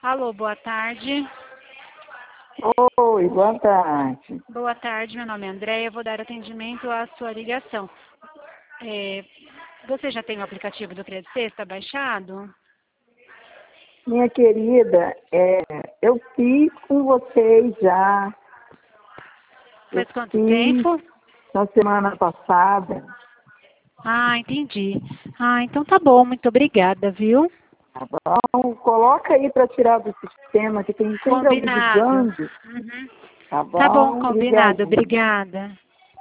Alô, boa tarde. Oi, boa tarde. Boa tarde, meu nome é Andréia, vou dar atendimento à sua ligação. Você já tem o aplicativo do Credit Sexta baixado? Minha querida, eu fiz com vocês já. Faz quanto tempo? Na semana passada. Ah, entendi. Ah, então tá bom, muito obrigada, viu? Tá bom? Coloca aí para tirar do sistema, que tem sempre alguém Combinado. ligando. Uhum. Tá bom? Tá bom, combinado, Obrigadinho. obrigada.